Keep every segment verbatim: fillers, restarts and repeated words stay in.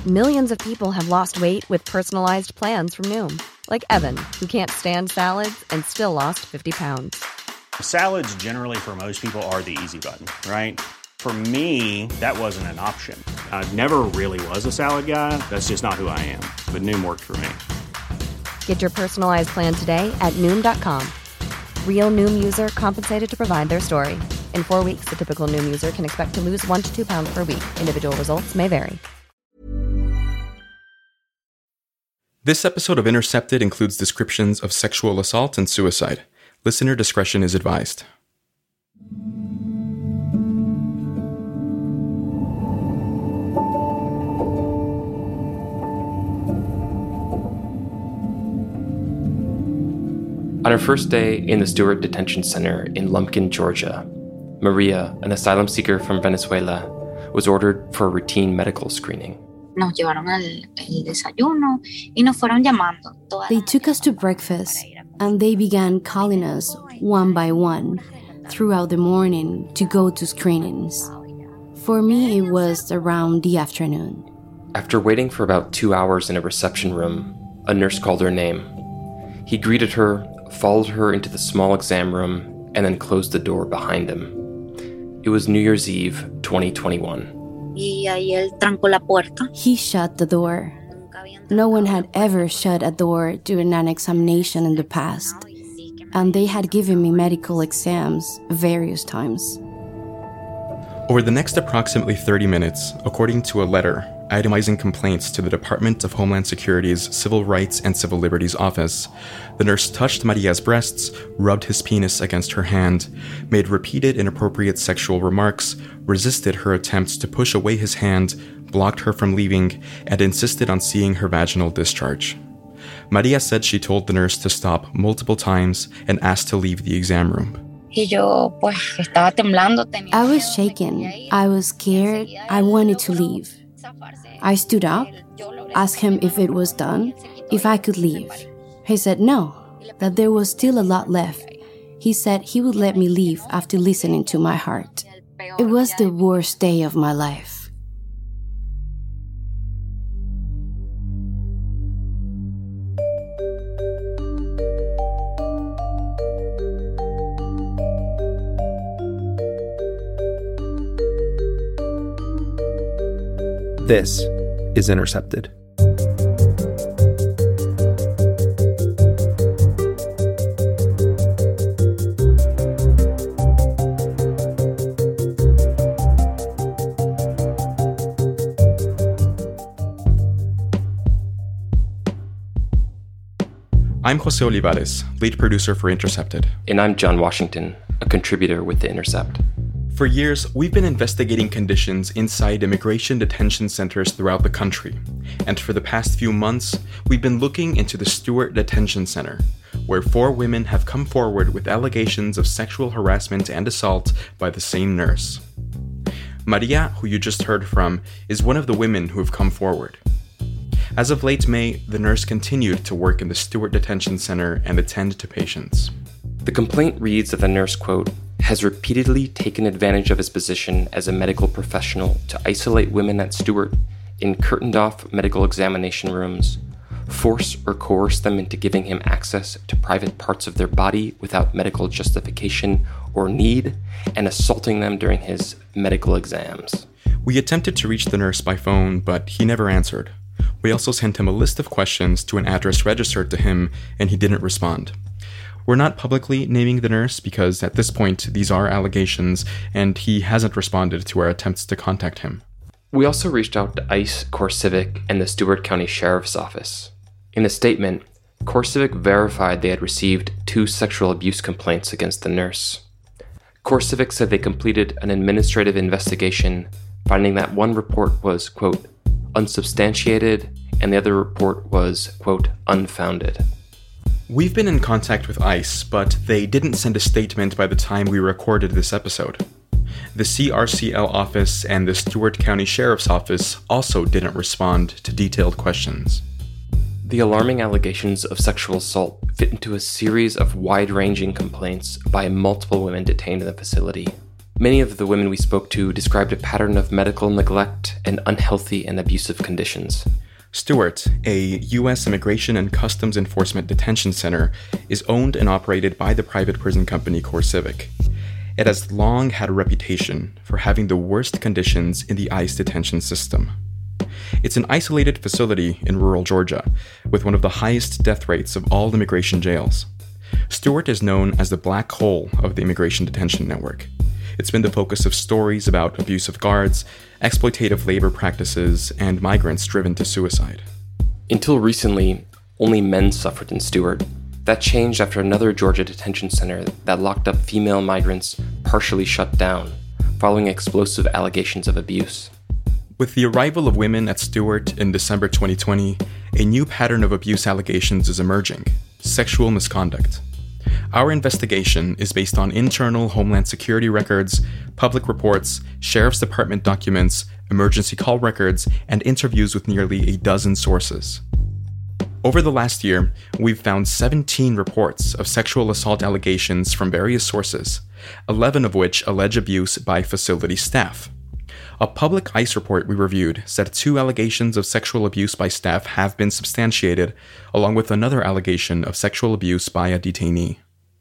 Millions of people have lost weight with personalized plans from Noom. Like Evan, who can't stand salads and still lost fifty pounds. Salads generally for most people are the easy button, right? For me, that wasn't an option. I never really was a salad guy. That's just not who I am. But Noom worked for me. Get your personalized plan today at Noom dot com. Real Noom user compensated to provide their story. In four weeks, the typical Noom user can expect to lose one to two pounds per week. Individual results may vary. This episode of Intercepted includes descriptions of sexual assault and suicide. Listener discretion is advised. On her first day in the Stewart Detention Center in Lumpkin, Georgia, Maria, an asylum seeker from Venezuela, was ordered for a routine medical screening. Nos llevaron al el desayuno y nos fueron llamando. They took us to breakfast and they began calling us one by one throughout the morning to go to screenings. For me, it was around the afternoon. After waiting for about two hours in a reception room, a nurse called her name. He greeted her, followed her into the small exam room, and then closed the door behind him. It was New Year's Eve, twenty twenty-one. Y ahí él trancó la puerta. He shut the door. No one had ever shut a door during an examination in the past, and they had given me medical exams various times. Over the next approximately thirty minutes, according to a letter itemizing complaints to the Department of Homeland Security's Civil Rights and Civil Liberties Office, the nurse touched Maria's breasts, rubbed his penis against her hand, made repeated inappropriate sexual remarks, resisted her attempts to push away his hand, blocked her from leaving, and insisted on seeing her vaginal discharge. Maria said she told the nurse to stop multiple times and asked to leave the exam room. I was shaken. I was scared. I wanted to leave. I stood up, asked him if it was done, if I could leave. He said no, that there was still a lot left. He said he would let me leave after listening to my heart. It was the worst day of my life. This is Intercepted. I'm Jose Olivares, lead producer for Intercepted. And I'm John Washington, a contributor with The Intercept. For years, we've been investigating conditions inside immigration detention centers throughout the country. And for the past few months, we've been looking into the Stewart Detention Center, where four women have come forward with allegations of sexual harassment and assault by the same nurse. Maria, who you just heard from, is one of the women who have come forward. As of late May, the nurse continued to work in the Stewart Detention Center and attend to patients. The complaint reads that the nurse, quote, has repeatedly taken advantage of his position as a medical professional to isolate women at Stewart in curtained-off medical examination rooms, force or coerce them into giving him access to private parts of their body without medical justification or need, and assaulting them during his medical exams. We attempted to reach the nurse by phone, but he never answered. We also sent him a list of questions to an address registered to him, and he didn't respond. We're not publicly naming the nurse because at this point these are allegations and he hasn't responded to our attempts to contact him. We also reached out to ICE, CoreCivic, and the Stewart County Sheriff's Office. In a statement, CoreCivic verified they had received two sexual abuse complaints against the nurse. CoreCivic said they completed an administrative investigation, finding that one report was, quote, unsubstantiated, and the other report was, quote, unfounded. We've been in contact with ICE, but they didn't send a statement by the time we recorded this episode. The C R C L office and the Stewart County Sheriff's Office also didn't respond to detailed questions. The alarming allegations of sexual assault fit into a series of wide-ranging complaints by multiple women detained in the facility. Many of the women we spoke to described a pattern of medical neglect and unhealthy and abusive conditions. Stewart, a U S Immigration and Customs Enforcement detention center, is owned and operated by the private prison company CoreCivic. It has long had a reputation for having the worst conditions in the ICE detention system. It's an isolated facility in rural Georgia, with one of the highest death rates of all immigration jails. Stewart is known as the black hole of the immigration detention network. It's been the focus of stories about abusive guards, exploitative labor practices, and migrants driven to suicide. Until recently, only men suffered in Stewart. That changed after another Georgia detention center that locked up female migrants partially shut down, following explosive allegations of abuse. With the arrival of women at Stewart in December twenty twenty, a new pattern of abuse allegations is emerging: sexual misconduct. Our investigation is based on internal Homeland Security records, public reports, Sheriff's Department documents, emergency call records, and interviews with nearly a dozen sources. Over the last year, we've found seventeen reports of sexual assault allegations from various sources, eleven of which allege abuse by facility staff. A public ICE report we reviewed said two allegations of sexual abuse by staff have been substantiated, along with another allegation of sexual abuse by a detainee.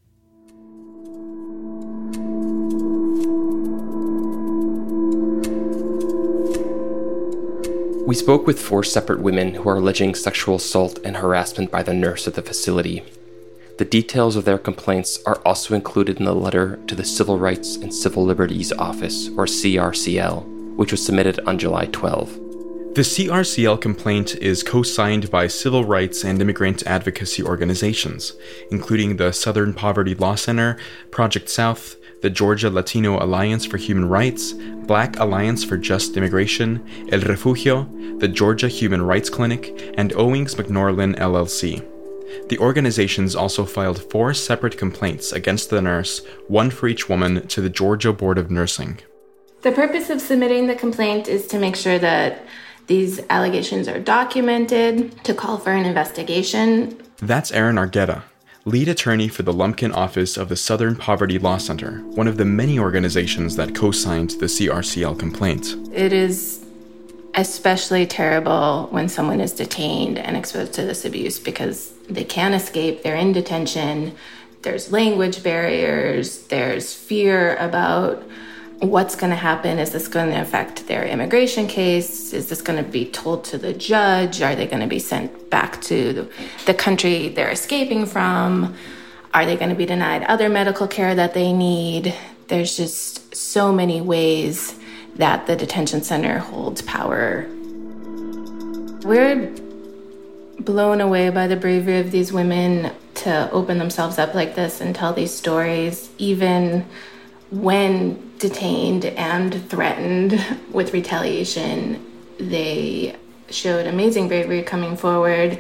We spoke with four separate women who are alleging sexual assault and harassment by the nurse at the facility. The details of their complaints are also included in the letter to the Civil Rights and Civil Liberties Office, or C R C L, which was submitted on July twelfth. The C R C L complaint is co-signed by civil rights and immigrant advocacy organizations, including the Southern Poverty Law Center, Project South, the Georgia Latino Alliance for Human Rights, Black Alliance for Just Immigration, El Refugio, the Georgia Human Rights Clinic, and Owings McNorlin L L C. The organizations also filed four separate complaints against the nurse, one for each woman, to the Georgia Board of Nursing. The purpose of submitting the complaint is to make sure that these allegations are documented, to call for an investigation. That's Erin Argueta, lead attorney for the Lumpkin office of the Southern Poverty Law Center, one of the many organizations that co-signed the C R C L complaint. It is especially terrible when someone is detained and exposed to this abuse because they can't escape, they're in detention, there's language barriers, there's fear about what's going to happen. Is this going to affect their immigration case? Is this going to be told to the judge? Are they going to be sent back to the country they're escaping from? Are they going to be denied other medical care that they need? There's just so many ways that the detention center holds power. We're blown away by the bravery of these women to open themselves up like this and tell these stories, even when detained and threatened with retaliation. They showed amazing bravery coming forward.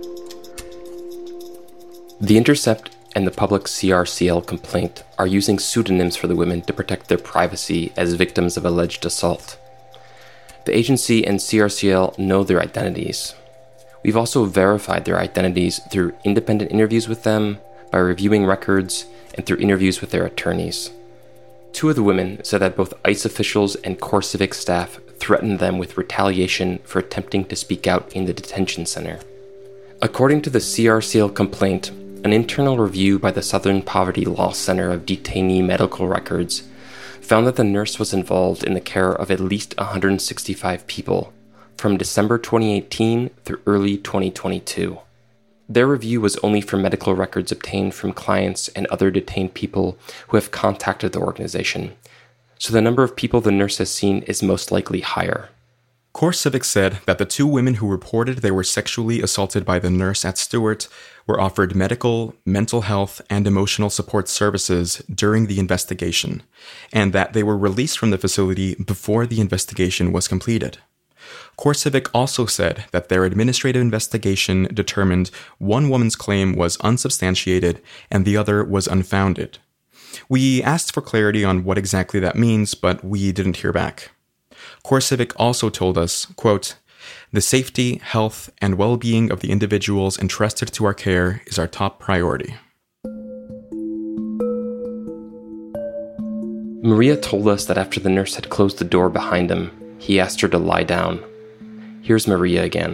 The Intercept and the public C R C L complaint are using pseudonyms for the women to protect their privacy as victims of alleged assault. The agency and C R C L know their identities. We've also verified their identities through independent interviews with them, by reviewing records, and through interviews with their attorneys. Two of the women said that both ICE officials and CoreCivic staff threatened them with retaliation for attempting to speak out in the detention center. According to the C R C L complaint, an internal review by the Southern Poverty Law Center of detainee medical records found that the nurse was involved in the care of at least one hundred sixty-five people from December twenty eighteen through early twenty twenty-two. Their review was only for medical records obtained from clients and other detained people who have contacted the organization, so the number of people the nurse has seen is most likely higher. CoreCivic said that the two women who reported they were sexually assaulted by the nurse at Stewart were offered medical, mental health, and emotional support services during the investigation, and that they were released from the facility before the investigation was completed. CoreCivic also said that their administrative investigation determined one woman's claim was unsubstantiated and the other was unfounded. We asked for clarity on what exactly that means, but we didn't hear back. CoreCivic also told us, quote, "The safety, health, and well-being of the individuals entrusted to our care is our top priority." Maria told us that after the nurse had closed the door behind him, he asked her to lie down. Here's Maria again.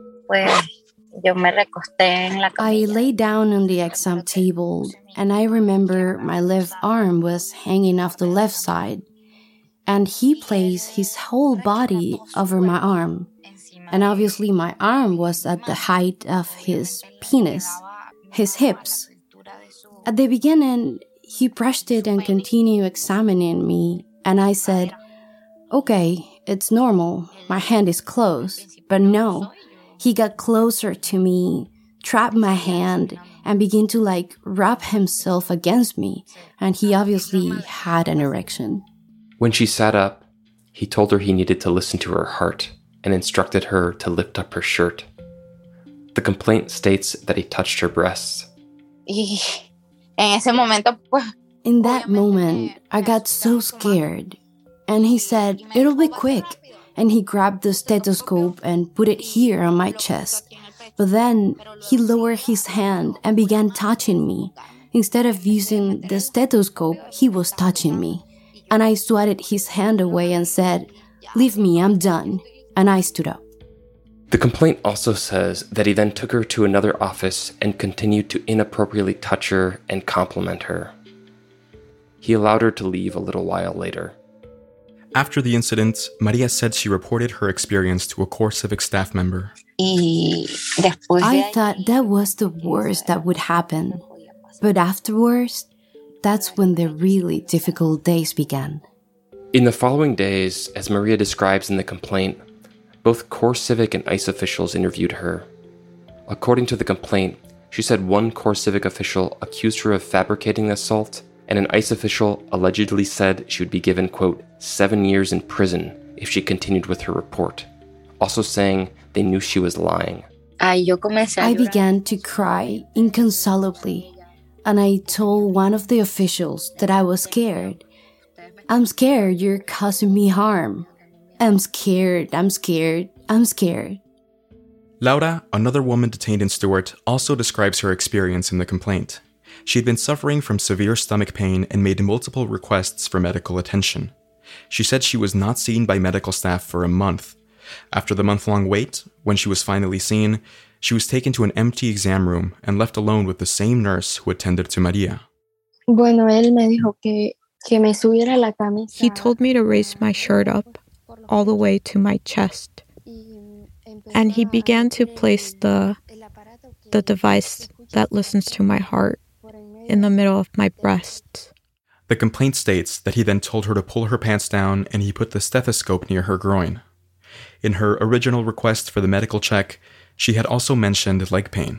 I lay down on the exam table, and I remember my left arm was hanging off the left side, and he placed his whole body over my arm. And obviously my arm was at the height of his penis, his hips. At the beginning, he brushed it and continued examining me, and I said, okay, it's normal, my hand is closed. But no, he got closer to me, trapped my hand, and began to like rub himself against me, and he obviously had an erection. When she sat up, he told her he needed to listen to her heart and instructed her to lift up her shirt. The complaint states that he touched her breasts. In that moment, I got so scared, and he said, it'll be quick, and he grabbed the stethoscope and put it here on my chest. But then he lowered his hand and began touching me. Instead of using the stethoscope, he was touching me. And I swatted his hand away and said, leave me, I'm done. And I stood up. The complaint also says that he then took her to another office and continued to inappropriately touch her and compliment her. He allowed her to leave a little while later. After the incident, Maria said she reported her experience to a CoreCivic staff member. I thought that was the worst that would happen. But afterwards, that's when the really difficult days began. In the following days, as Maria describes in the complaint, both CoreCivic and ICE officials interviewed her. According to the complaint, she said one CoreCivic official accused her of fabricating the assault, and an ICE official allegedly said she would be given, quote, seven years in prison if she continued with her report, also saying they knew she was lying. I began to cry inconsolably, and I told one of the officials that I was scared. I'm scared you're causing me harm. I'm scared, I'm scared, I'm scared. Laura, another woman detained in Stuart, also describes her experience in the complaint. She had been suffering from severe stomach pain and made multiple requests for medical attention. She said she was not seen by medical staff for a month. After the month-long wait, when she was finally seen, she was taken to an empty exam room and left alone with the same nurse who attended to Maria. He told me to raise my shirt up all the way to my chest. And he began to place the the device that listens to my heart in the middle of my breasts. The complaint states that he then told her to pull her pants down and he put the stethoscope near her groin. In her original request for the medical check, she had also mentioned leg pain.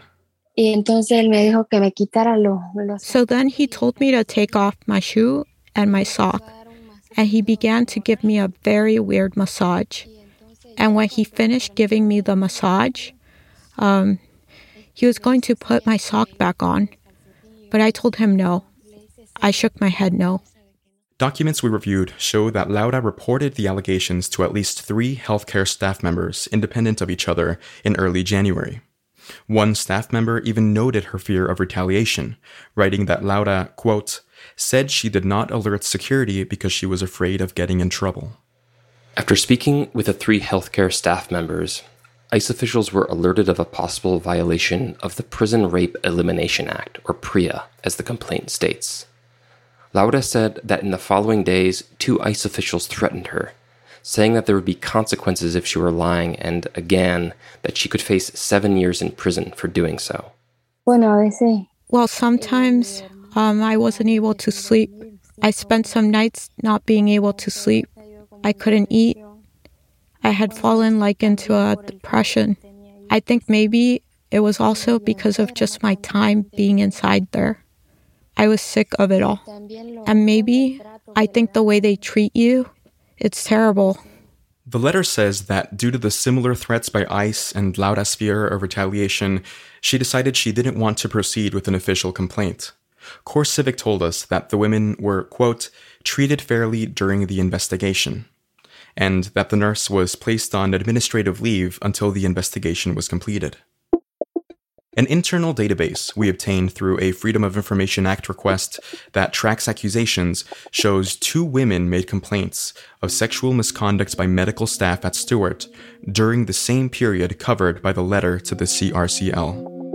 So then he told me to take off my shoe and my sock, and he began to give me a very weird massage. And when he finished giving me the massage, um, he was going to put my sock back on, but I told him no. I shook my head no. Documents we reviewed show that Laura reported the allegations to at least three healthcare staff members independent of each other in early January. One staff member even noted her fear of retaliation, writing that Laura, quote, said she did not alert security because she was afraid of getting in trouble. After speaking with the three healthcare staff members, ICE officials were alerted of a possible violation of the Prison Rape Elimination Act, or PREA, as the complaint states. Laura said that in the following days, two ICE officials threatened her, saying that there would be consequences if she were lying, and again, that she could face seven years in prison for doing so. Well, sometimes um, I wasn't able to sleep. I spent some nights not being able to sleep. I couldn't eat. I had fallen like into a depression. I think maybe it was also because of just my time being inside there. I was sick of it all. And maybe I think the way they treat you, it's terrible. The letter says that due to the similar threats by ICE and Laura's fear of retaliation, she decided she didn't want to proceed with an official complaint. CoreCivic told us that the women were, quote, treated fairly during the investigation, and that the nurse was placed on administrative leave until the investigation was completed. An internal database we obtained through a Freedom of Information Act request that tracks accusations shows two women made complaints of sexual misconduct by medical staff at Stewart during the same period covered by the letter to the C R C L.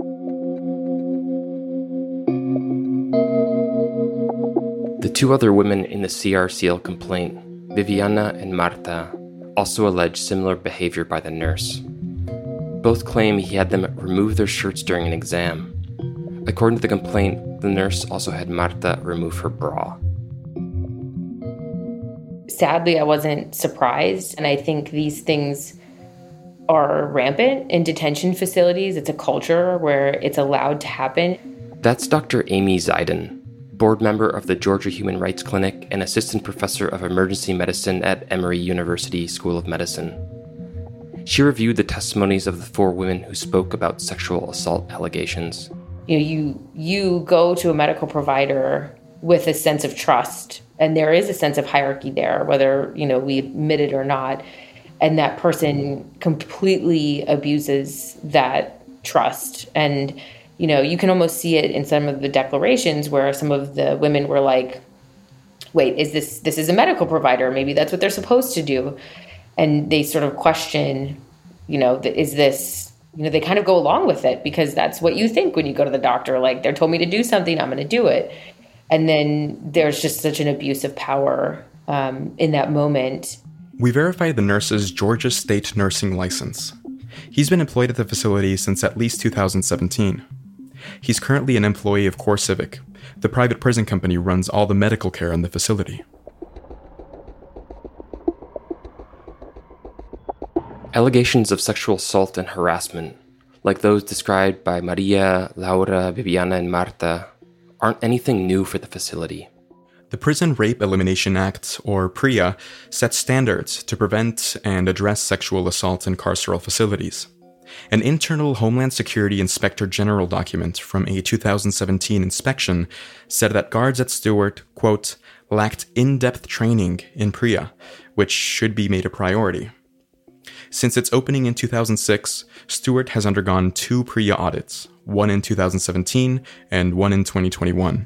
The two other women in the C R C L complaint, Viviana and Marta, also allege similar behavior by the nurse. Both claim he had them remove their shirts during an exam. According to the complaint, the nurse also had Marta remove her bra. Sadly, I wasn't surprised, and I think these things are rampant in detention facilities. It's a culture where it's allowed to happen. That's Doctor Amy Zeiden, board member of the Georgia Human Rights Clinic and assistant professor of emergency medicine at Emory University School of Medicine. She reviewed the testimonies of the four women who spoke about sexual assault allegations. You know, you you go to a medical provider with a sense of trust, and there is a sense of hierarchy there, whether, you know, we admit it or not, and that person completely abuses that trust. And, you know, you can almost see it in some of the declarations where some of the women were like, wait, is this this is a medical provider? Maybe that's what they're supposed to do. And they sort of question, you know, is this, you know, they kind of go along with it because that's what you think when you go to the doctor. Like, they're told me to do something, I'm going to do it. And then there's just such an abuse of power um, in that moment. We verified the nurse's Georgia State nursing license. He's been employed at the facility since at least two thousand seventeen. He's currently an employee of CoreCivic. The private prison company runs all the medical care in the facility. Allegations of sexual assault and harassment, like those described by Maria, Laura, Viviana, and Marta, aren't anything new for the facility. The Prison Rape Elimination Act, or PREA, sets standards to prevent and address sexual assault in carceral facilities. An internal Homeland Security Inspector General document from a two thousand seventeen inspection said that guards at Stewart, quote, lacked in-depth training in PREA, which should be made a priority. Since its opening in two thousand six, Stewart has undergone two PREA audits, one in two thousand seventeen and one in twenty twenty-one.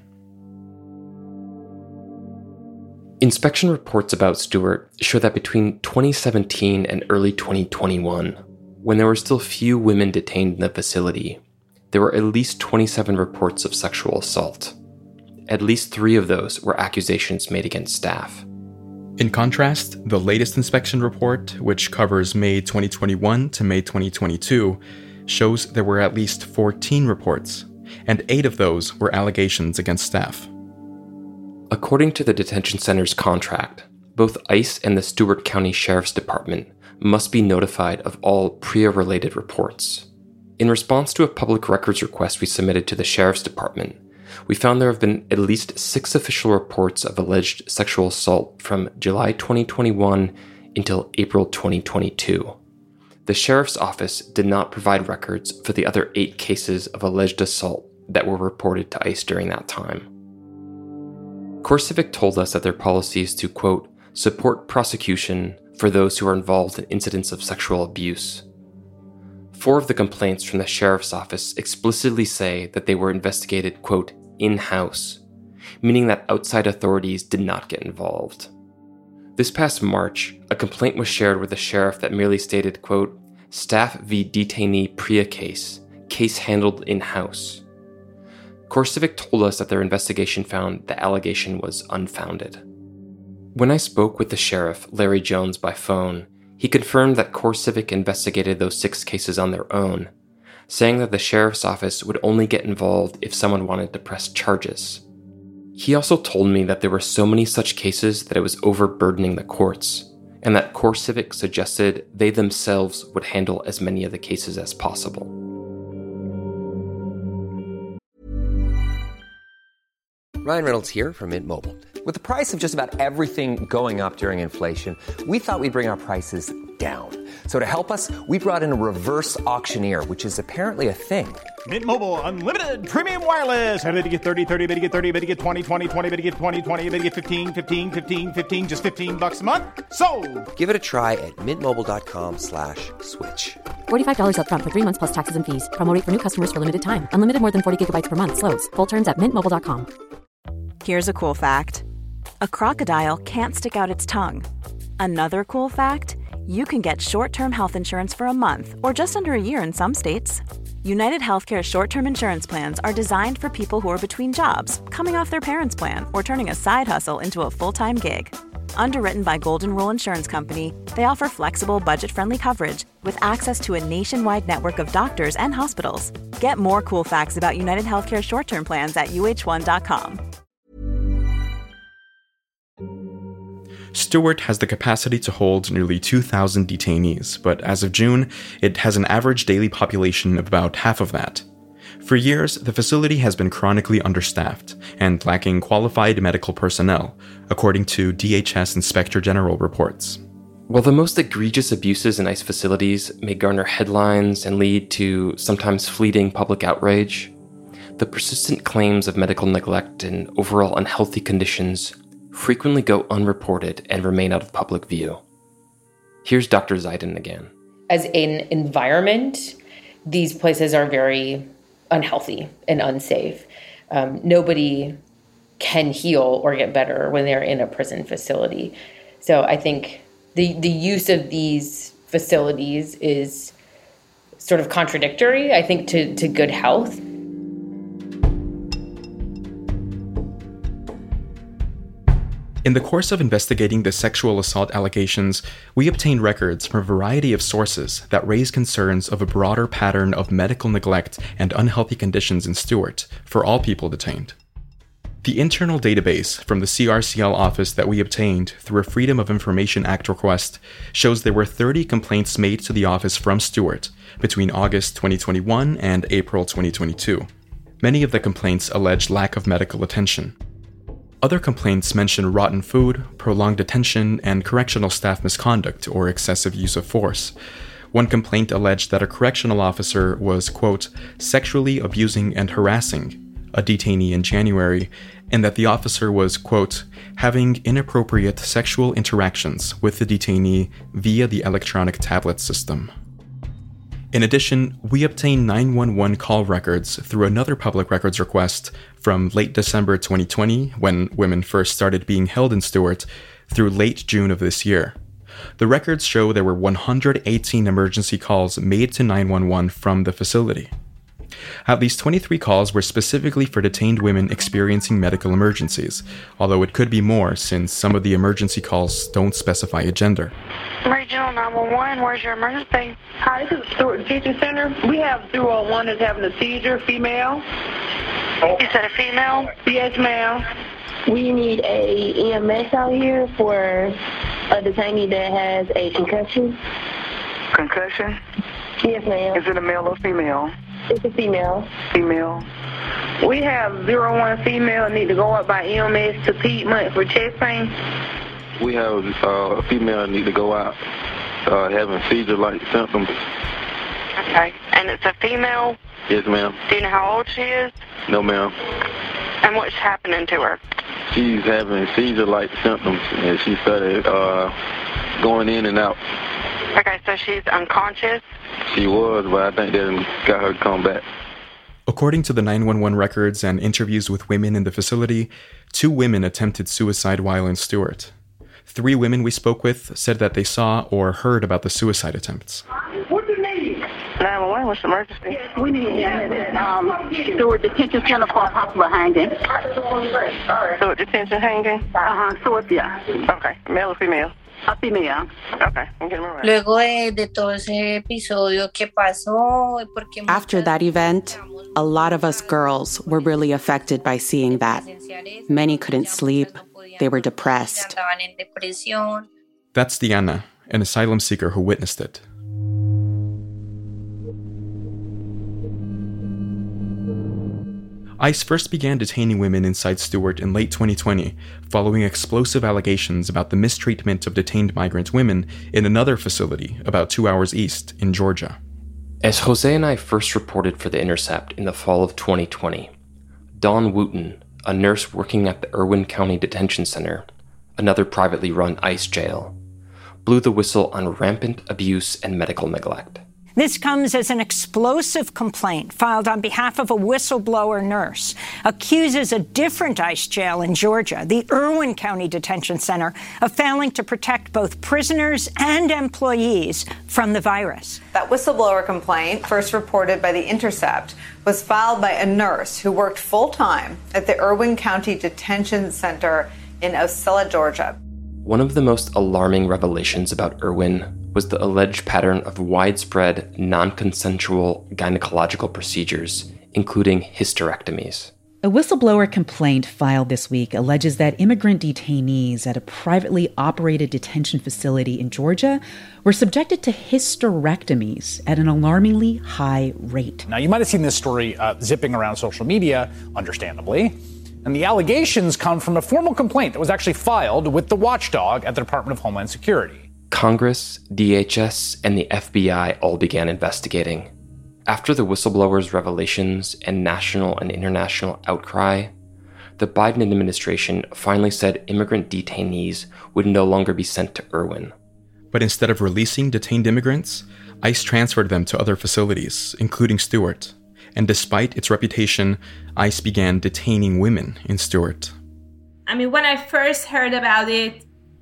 Inspection reports about Stewart show that between twenty seventeen and early twenty twenty-one, when there were still few women detained in the facility, there were at least twenty-seven reports of sexual assault. At least three of those were accusations made against staff. In contrast, the latest inspection report, which covers May twenty twenty-one to May twenty twenty-two, shows there were at least fourteen reports, and eight of those were allegations against staff. According to the detention center's contract, both ICE and the Stewart County Sheriff's Department must be notified of all PREA-related reports. In response to a public records request we submitted to the Sheriff's Department, we found there have been at least six official reports of alleged sexual assault from July twenty twenty-one until April twenty twenty-two. The Sheriff's Office did not provide records for the other eight cases of alleged assault that were reported to ICE during that time. CoreCivic told us that their policy is to, quote, support prosecution for those who are involved in incidents of sexual abuse. Four of the complaints from the Sheriff's Office explicitly say that they were investigated, quote, in-house, meaning that outside authorities did not get involved. This past March, a complaint was shared with the sheriff that merely stated, quote, staff v. detainee PREA case, case handled in-house. CoreCivic told us that their investigation found the allegation was unfounded. When I spoke with the sheriff, Larry Jones, by phone, he confirmed that CoreCivic investigated those six cases on their own, saying that the sheriff's office would only get involved if someone wanted to press charges. He also told me that there were so many such cases that it was overburdening the courts, and that CoreCivic suggested they themselves would handle as many of the cases as possible. Ryan Reynolds here from Mint Mobile. With the price of just about everything going up during inflation, we thought we'd bring our prices down. So to help us, we brought in a reverse auctioneer, which is apparently a thing. Mint Mobile Unlimited Premium Wireless. How to get thirty, thirty, bit to get thirty, bit to get twenty, twenty, twenty, bit to get twenty, twenty, bit to get fifteen, fifteen, fifteen, fifteen, just fifteen bucks a month? Sold! Give it a try at mintmobile.com slash switch. forty-five dollars up front for three months plus taxes and fees. Promo rate for new customers for limited time. Unlimited more than forty gigabytes per month. Slows full terms at mint mobile dot com. Here's a cool fact. A crocodile can't stick out its tongue. Another cool fact, you can get short-term health insurance for a month or just under a year in some states. United Healthcare short-term insurance plans are designed for people who are between jobs, coming off their parents' plan, or turning a side hustle into a full-time gig. Underwritten by Golden Rule Insurance Company, they offer flexible, budget-friendly coverage with access to a nationwide network of doctors and hospitals. Get more cool facts about United Healthcare short-term plans at U H one dot com. Stewart has the capacity to hold nearly two thousand detainees, but as of June, it has an average daily population of about half of that. For years, the facility has been chronically understaffed and lacking qualified medical personnel, according to D H S Inspector General reports. While the most egregious abuses in ICE facilities may garner headlines and lead to sometimes fleeting public outrage, the persistent claims of medical neglect and overall unhealthy conditions frequently go unreported and remain out of public view. Here's Doctor Zeiden again. As an environment, these places are very unhealthy and unsafe. Um, nobody can heal or get better when they're in a prison facility. So I think the, the use of these facilities is sort of contradictory, I think, to, to good health. In the course of investigating the sexual assault allegations, we obtained records from a variety of sources that raise concerns of a broader pattern of medical neglect and unhealthy conditions in Stewart for all people detained. The internal database from the C R C L office that we obtained through a Freedom of Information Act request shows there were thirty complaints made to the office from Stewart between August twenty twenty-one and April twenty twenty-two. Many of the complaints allege lack of medical attention. Other complaints mention rotten food, prolonged detention, and correctional staff misconduct or excessive use of force. One complaint alleged that a correctional officer was, quote, sexually abusing and harassing a detainee in January, and that the officer was, quote, having inappropriate sexual interactions with the detainee via the electronic tablet system. In addition, we obtained nine one one call records through another public records request from late December twenty twenty, when women first started being held in Stewart, through late June of this year. The records show there were one hundred eighteen emergency calls made to nine one one from the facility. At least twenty-three calls were specifically for detained women experiencing medical emergencies, although it could be more since some of the emergency calls don't specify a gender. Regional nine one one, where's your emergency? Hi, this is Stewart Detention Center. We have two oh one that's having a seizure, female. You said a female? Yes, ma'am. We need a E M S out here for a detainee that has a concussion. Concussion? Yes, ma'am. Is it a male or female? It's a female. Female. We have zero one female need to go up by E M S to Piedmont for chest pain. We have uh, a female need to go out uh, having seizure-like symptoms. Okay. And it's a female? Yes, ma'am. Do you know how old she is? No, ma'am. And what's happening to her? She's having seizure-like symptoms, and she started uh, going in and out. Okay, so she's unconscious? She was, but I think that got her to come back. According to the nine one one records and interviews with women in the facility, two women attempted suicide while in Stewart. Three women we spoke with said that they saw or heard about the suicide attempts. What do you need? nine one one, what's the emergency? We need um, Stewart Detention Center for a possible hanging. Stewart Detention hanging? Uh-huh, Stewart, yeah. Okay, male or female? A female. Okay, I'm getting right. Luego de, de todo ese episodio que pasó, porque after that event, a lot of us girls were really affected by seeing that. Many couldn't sleep. They were depressed. That's Diana, an asylum seeker who witnessed it. ICE first began detaining women inside Stewart in late twenty twenty, following explosive allegations about the mistreatment of detained migrant women in another facility about two hours east in Georgia. As Jose and I first reported for The Intercept in the fall of twenty twenty, Dawn Wooten, a nurse working at the Irwin County Detention Center, another privately run ICE jail, blew the whistle on rampant abuse and medical neglect. This comes as an explosive complaint filed on behalf of a whistleblower nurse, accuses a different ICE jail in Georgia, the Irwin County Detention Center, of failing to protect both prisoners and employees from the virus. That whistleblower complaint, first reported by The Intercept, was filed by a nurse who worked full-time at the Irwin County Detention Center in Ocilla, Georgia. One of the most alarming revelations about Irwin was the alleged pattern of widespread, non-consensual gynecological procedures, including hysterectomies. A whistleblower complaint filed this week alleges that immigrant detainees at a privately operated detention facility in Georgia were subjected to hysterectomies at an alarmingly high rate. Now, you might have seen this story uh, zipping around social media, understandably. And the allegations come from a formal complaint that was actually filed with the watchdog at the Department of Homeland Security. Congress, D H S, and the F B I all began investigating. After the whistleblower's revelations and national and international outcry, the Biden administration finally said immigrant detainees would no longer be sent to Irwin. But instead of releasing detained immigrants, ICE transferred them to other facilities, including Stewart. And despite its reputation, ICE began detaining women in Stewart. I mean, when I first heard about it,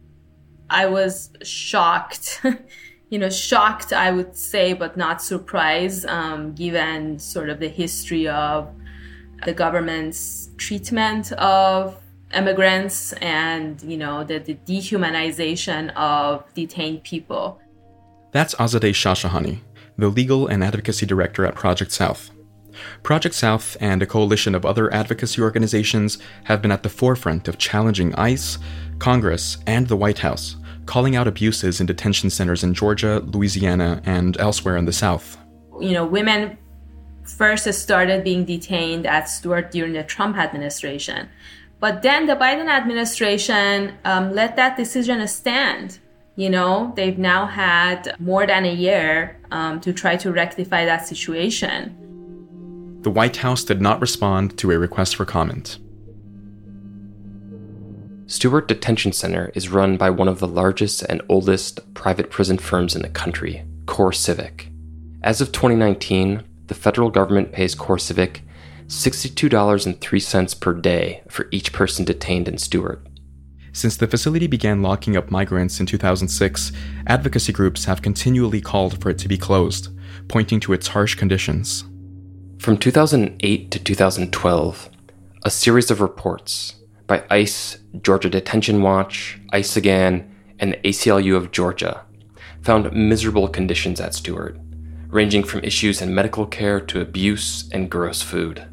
I was shocked. you know, shocked, I would say, but not surprised, um, given sort of the history of the government's treatment of immigrants and, you know, the, the dehumanization of detained people. That's Azadeh Shashahani, the legal and advocacy director at Project South. Project South and a coalition of other advocacy organizations have been at the forefront of challenging ICE, Congress, and the White House, calling out abuses in detention centers in Georgia, Louisiana, and elsewhere in the South. You know, women first started being detained at Stewart during the Trump administration. But then the Biden administration um, let that decision stand. You know, they've now had more than a year um, to try to rectify that situation. The White House did not respond to a request for comment. Stewart Detention Center is run by one of the largest and oldest private prison firms in the country, CoreCivic. As of twenty nineteen, the federal government pays CoreCivic sixty-two dollars and three cents per day for each person detained in Stewart. Since the facility began locking up migrants in two thousand six, advocacy groups have continually called for it to be closed, pointing to its harsh conditions. From two thousand eight to two thousand twelve, a series of reports by ICE, Georgia Detention Watch, ICE Again, and the A C L U of Georgia found miserable conditions at Stewart, ranging from issues in medical care to abuse and gross food.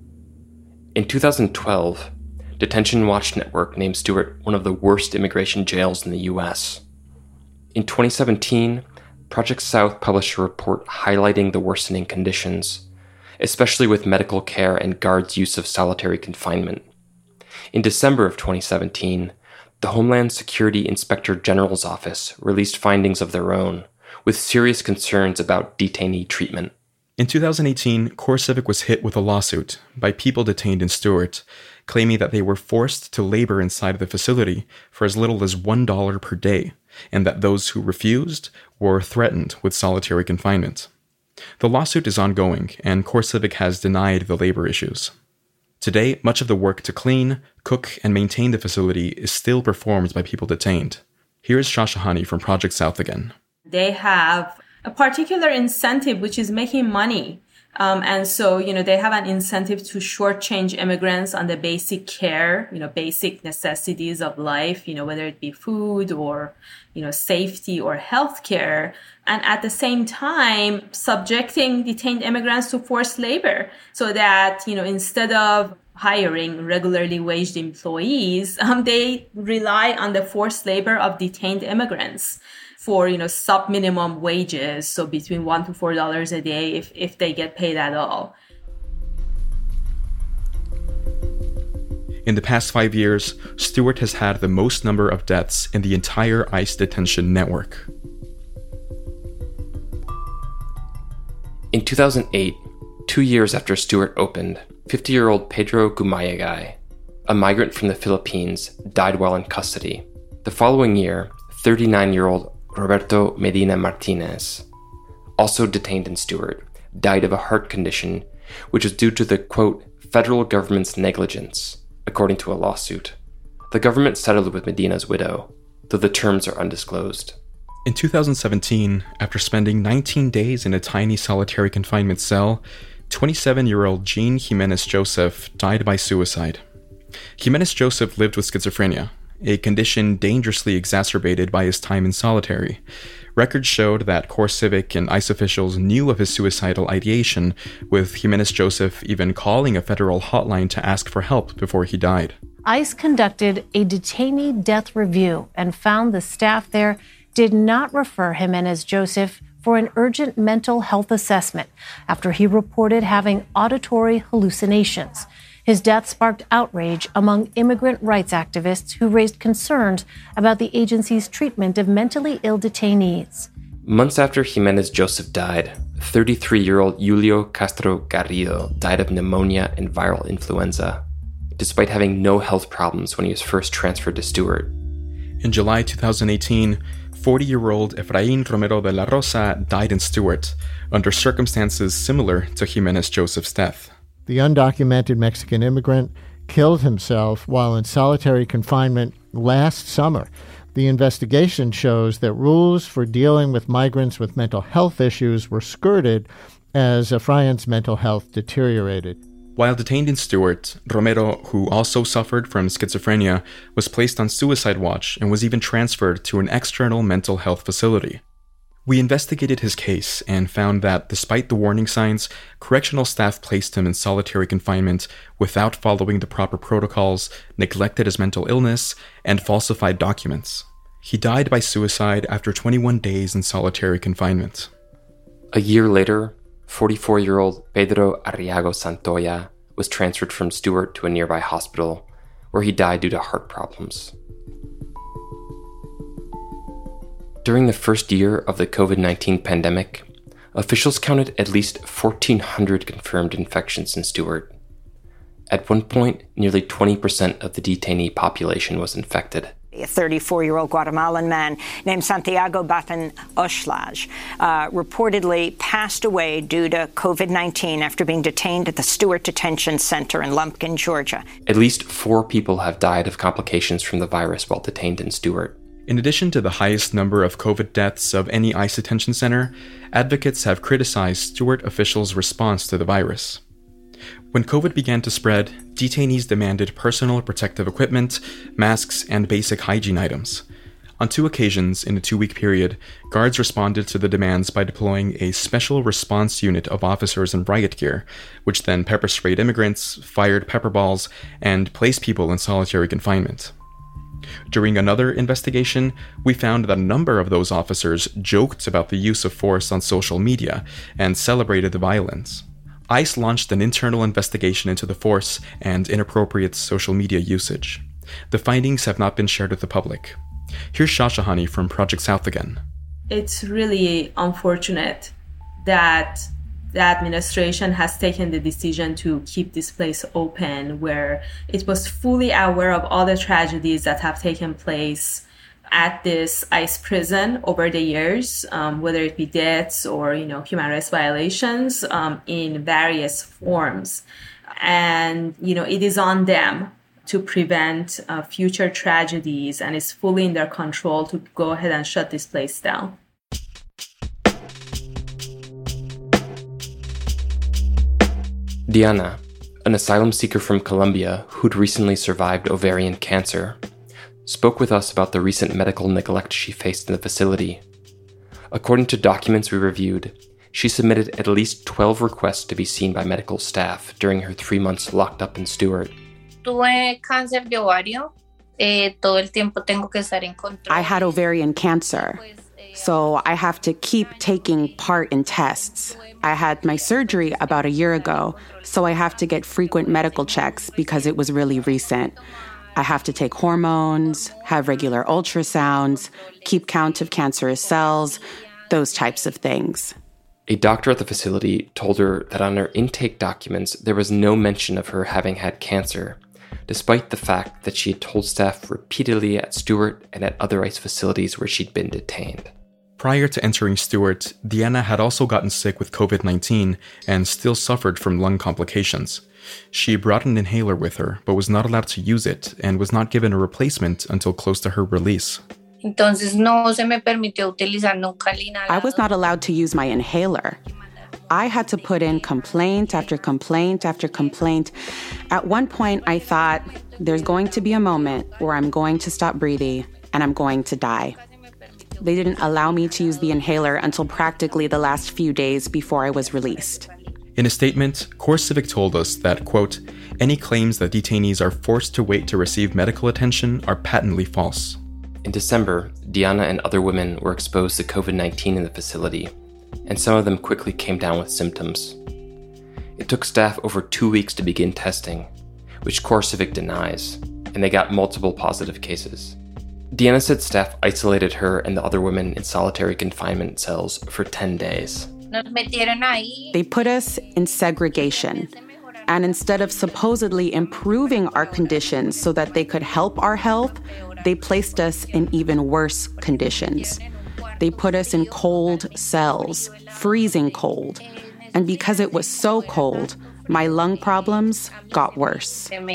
In two thousand twelve, Detention Watch Network named Stewart one of the worst immigration jails in the U S. In twenty seventeen, Project South published a report highlighting the worsening conditions, especially with medical care and guards' use of solitary confinement. In December of twenty seventeen, the Homeland Security Inspector General's office released findings of their own, with serious concerns about detainee treatment. In two thousand eighteen, CoreCivic was hit with a lawsuit by people detained in Stewart, claiming that they were forced to labor inside of the facility for as little as one dollar per day, and that those who refused were threatened with solitary confinement. The lawsuit is ongoing, and CoreCivic has denied the labor issues. Today, much of the work to clean, cook, and maintain the facility is still performed by people detained. Here's Shashahani from Project South again. They have a particular incentive, which is making money. Um, and so, you know, they have an incentive to shortchange immigrants on the basic care, you know, basic necessities of life, you know, whether it be food or, you know, safety or healthcare. And at the same time, subjecting detained immigrants to forced labor so that, you know, instead of hiring regularly waged employees, um, they rely on the forced labor of detained immigrants for, you know, sub-minimum wages, so between one to four dollars a day if, if they get paid at all. In the past five years, Stewart has had the most number of deaths in the entire ICE detention network. In two thousand eight, two years after Stewart opened, fifty-year-old Pedro Gumayagay, a migrant from the Philippines, died while in custody. The following year, thirty-nine-year-old Roberto Medina Martinez, also detained in Stewart, died of a heart condition, which was due to the, quote, federal government's negligence, according to a lawsuit. The government settled with Medina's widow, though the terms are undisclosed. In two thousand seventeen, after spending nineteen days in a tiny solitary confinement cell, twenty-seven-year-old Jean Jimenez Joseph died by suicide. Jimenez Joseph lived with schizophrenia, a condition dangerously exacerbated by his time in solitary. Records showed that CoreCivic and ICE officials knew of his suicidal ideation, with Jimenez Joseph even calling a federal hotline to ask for help before he died. ICE conducted a detainee death review and found the staff there did not refer Jimenez Joseph for an urgent mental health assessment after he reported having auditory hallucinations. His death sparked outrage among immigrant rights activists who raised concerns about the agency's treatment of mentally ill detainees. Months after Jimenez Joseph died, thirty-three-year-old Julio Castro Garrido died of pneumonia and viral influenza, despite having no health problems when he was first transferred to Stewart. In July two thousand eighteen, forty-year-old Efrain Romero de la Rosa died in Stewart, under circumstances similar to Jimenez Joseph's death. The undocumented Mexican immigrant killed himself while in solitary confinement last summer. The investigation shows that rules for dealing with migrants with mental health issues were skirted as Efrain's mental health deteriorated. While detained in Stewart, Romero, who also suffered from schizophrenia, was placed on suicide watch and was even transferred to an external mental health facility. We investigated his case and found that, despite the warning signs, correctional staff placed him in solitary confinement without following the proper protocols, neglected his mental illness, and falsified documents. He died by suicide after twenty-one days in solitary confinement. A year later, forty-four-year-old Pedro Arriago Santoya was transferred from Stewart to a nearby hospital, where he died due to heart problems. During the first year of the covid nineteen pandemic, officials counted at least fourteen hundred confirmed infections in Stewart. At one point, nearly twenty percent of the detainee population was infected. A thirty-four-year-old Guatemalan man named Santiago Batan Oxlaj uh, reportedly passed away due to covid nineteen after being detained at the Stewart Detention Center in Lumpkin, Georgia. At least four people have died of complications from the virus while detained in Stewart. In addition to the highest number of COVID deaths of any ICE detention center, advocates have criticized Stewart officials' response to the virus. When COVID began to spread, detainees demanded personal protective equipment, masks, and basic hygiene items. On two occasions in a two-week period, guards responded to the demands by deploying a special response unit of officers in riot gear, which then pepper-sprayed immigrants, fired pepper balls, and placed people in solitary confinement. During another investigation, we found that a number of those officers joked about the use of force on social media and celebrated the violence. ICE launched an internal investigation into the force and inappropriate social media usage. The findings have not been shared with the public. Here's Shashahani from Project South again. It's really unfortunate that the administration has taken the decision to keep this place open, where it was fully aware of all the tragedies that have taken place at this ICE prison over the years, um, whether it be deaths or, you know, human rights violations um, in various forms. And, you know, it is on them to prevent uh, future tragedies, and it's fully in their control to go ahead and shut this place down. Diana, an asylum seeker from Colombia who'd recently survived ovarian cancer, spoke with us about the recent medical neglect she faced in the facility. According to documents we reviewed, she submitted at least twelve requests to be seen by medical staff during her three months locked up in Stewart. Tuve cáncer de ovario. Eh, todo el tiempo tengo que estar en control. I had ovarian cancer. So I have to keep taking part in tests. I had my surgery about a year ago, so I have to get frequent medical checks because it was really recent. I have to take hormones, have regular ultrasounds, keep count of cancerous cells, those types of things. A doctor at the facility told her that on her intake documents, there was no mention of her having had cancer, despite the fact that she had told staff repeatedly at Stewart and at other ICE facilities where she'd been detained. Prior to entering Stewart, Diana had also gotten sick with covid nineteen and still suffered from lung complications. She brought an inhaler with her, but was not allowed to use it and was not given a replacement until close to her release. Entonces no se me permitió utilizar nunca el inhalador. I was not allowed to use my inhaler. I had to put in complaint after complaint after complaint. At one point, I thought, there's going to be a moment where I'm going to stop breathing and I'm going to die. They didn't allow me to use the inhaler until practically the last few days before I was released. In a statement, CoreCivic told us that, quote, any claims that detainees are forced to wait to receive medical attention are patently false. In December, Diana and other women were exposed to covid nineteen in the facility, and some of them quickly came down with symptoms. It took staff over two weeks to begin testing, which CoreCivic denies, and they got multiple positive cases. Diana said staff isolated her and the other women in solitary confinement cells for ten days. They put us in segregation, and instead of supposedly improving our conditions so that they could help our health, they placed us in even worse conditions. They put us in cold cells, freezing cold. And because it was so cold, my lung problems got worse. At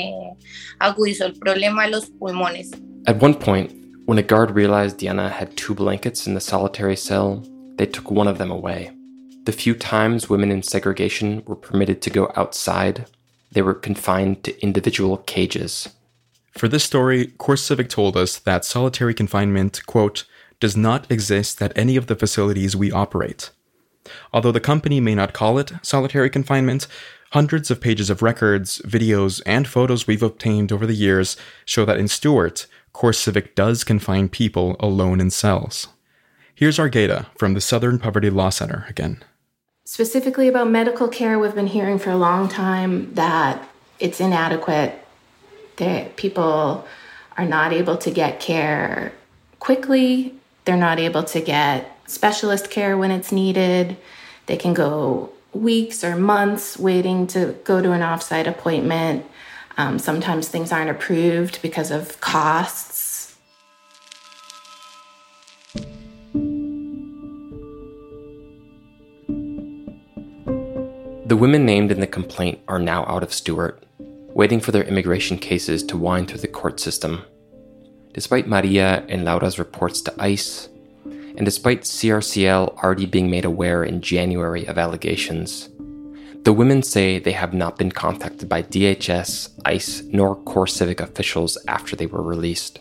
one point, when a guard realized Diana had two blankets in the solitary cell, they took one of them away. The few times women in segregation were permitted to go outside, they were confined to individual cages. For this story, CoreCivic told us that solitary confinement, quote, does not exist at any of the facilities we operate. Although the company may not call it solitary confinement, hundreds of pages of records, videos, and photos we've obtained over the years show that in Stewart, CoreCivic does confine people alone in cells. Here's Argeda from the Southern Poverty Law Center again. Specifically about medical care, we've been hearing for a long time that it's inadequate, that people are not able to get care quickly, they're not able to get specialist care when it's needed, they can go weeks or months waiting to go to an off-site appointment. Um, sometimes things aren't approved because of costs. The women named in the complaint are now out of Stewart, waiting for their immigration cases to wind through the court system. Despite Maria and Laura's reports to ICE, and despite C R C L already being made aware in January of allegations, the women say they have not been contacted by D H S, ICE, nor CoreCivic officials after they were released.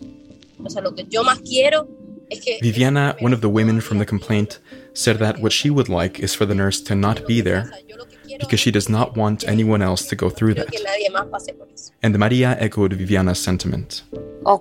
Viviana, one of the women from the complaint, said that what she would like is for the nurse to not be there because she does not want anyone else to go through that. And Maria echoed Viviana's sentiment. How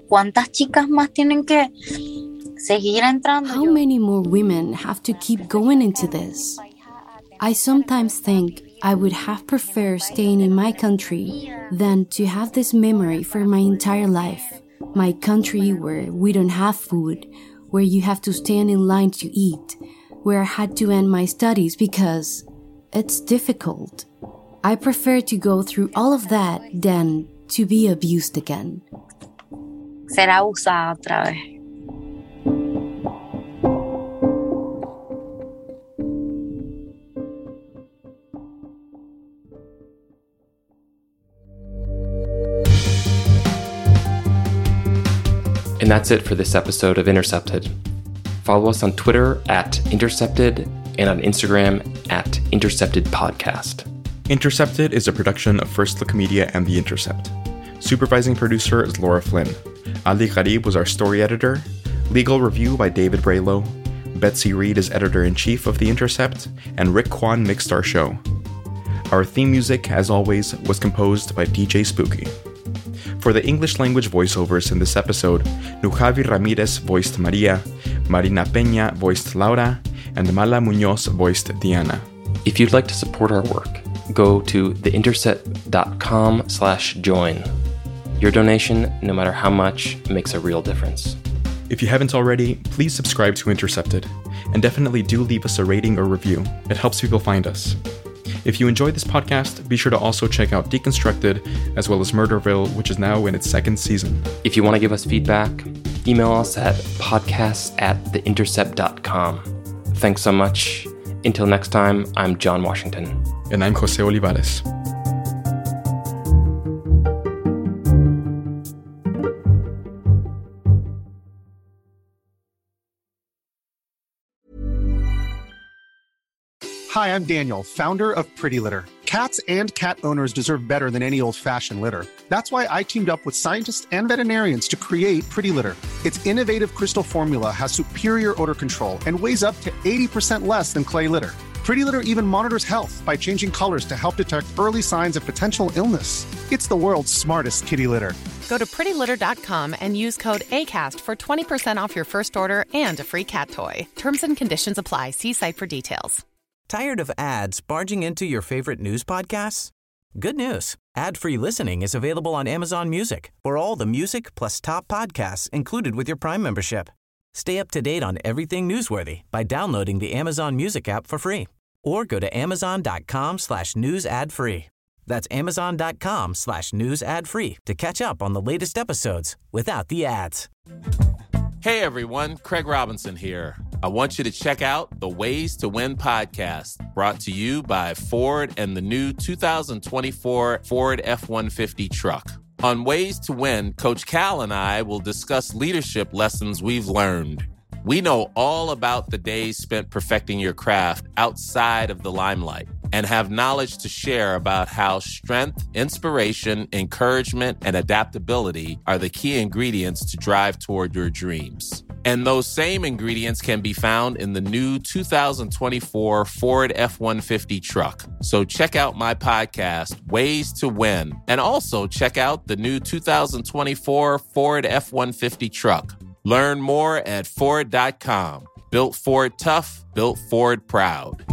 many more women have to keep going into this? I sometimes think I would have preferred staying in my country than to have this memory for my entire life. My country where we don't have food, where you have to stand in line to eat, where I had to end my studies because it's difficult. I prefer to go through all of that than to be abused again. Ser abusada otra vez. And that's it for this episode of Intercepted. Follow us on Twitter at Intercepted and on Instagram at Intercepted Podcast. Intercepted is a production of First Look Media and The Intercept. Supervising producer is Laura Flynn. Ali Gharib was our story editor. Legal review by David Braylow. Betsy Reed is editor-in-chief of The Intercept. And Rick Kwan mixed our show. Our theme music, as always, was composed by D J Spooky. For the English language voiceovers in this episode, Nujavi Ramirez voiced Maria, Marina Peña voiced Laura, and Mala Muñoz voiced Diana. If you'd like to support our work, go to theintercept.com slash join. Your donation, no matter how much, makes a real difference. If you haven't already, please subscribe to Intercepted, and definitely do leave us a rating or review. It helps people find us. If you enjoyed this podcast, be sure to also check out Deconstructed, as well as Murderville, which is now in its second season. If you want to give us feedback, email us at podcasts at theintercept dot com. Thanks so much. Until next time, I'm John Washington. And I'm Jose Olivares. Hi, I'm Daniel, founder of Pretty Litter. Cats and cat owners deserve better than any old-fashioned litter. That's why I teamed up with scientists and veterinarians to create Pretty Litter. Its innovative crystal formula has superior odor control and weighs up to eighty percent less than clay litter. Pretty Litter even monitors health by changing colors to help detect early signs of potential illness. It's the world's smartest kitty litter. Go to pretty litter dot com and use code ACAST for twenty percent off your first order and a free cat toy. Terms and conditions apply. See site for details. Tired of ads barging into your favorite news podcasts? Good news. Ad-free listening is available on Amazon Music for all the music plus top podcasts included with your Prime membership. Stay up to date on everything newsworthy by downloading the Amazon Music app for free or go to amazon.com slash news ad free. That's amazon.com slash news ad free to catch up on the latest episodes without the ads. Hey everyone, Craig Robinson here. I want you to check out the Ways to Win podcast, brought to you by Ford and the new two thousand twenty-four Ford F one fifty truck. On Ways to Win, Coach Cal and I will discuss leadership lessons we've learned. We know all about the days spent perfecting your craft outside of the limelight and have knowledge to share about how strength, inspiration, encouragement, and adaptability are the key ingredients to drive toward your dreams. And those same ingredients can be found in the new two thousand twenty-four Ford F one fifty truck. So check out my podcast, Ways to Win, and also check out the new two thousand twenty-four Ford F one fifty truck. Learn more at Ford dot com. Built Ford tough, built Ford proud.